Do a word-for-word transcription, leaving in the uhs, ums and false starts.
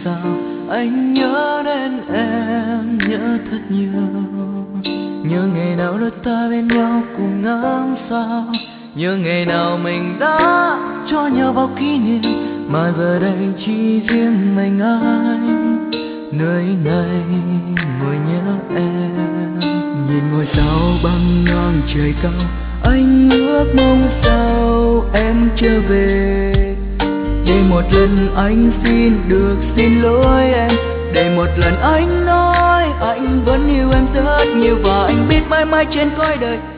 sao anh nhớ đến em, nhớ thật nhiều. Nhớ ngày nào đôi ta bên nhau cùng ngắm sao, nhớ ngày nào mình đã cho nhau bao kỷ niệm, mà giờ đây chỉ riêng mình anh nơi này ngồi nhớ em. Nhìn ngôi sao băng ngang trời cao, anh ước mong sao em trở về, để một lần anh xin được xin lỗi em, để một lần anh nói anh vẫn yêu em rất nhiều, và anh biết mãi mãi trên cõi đời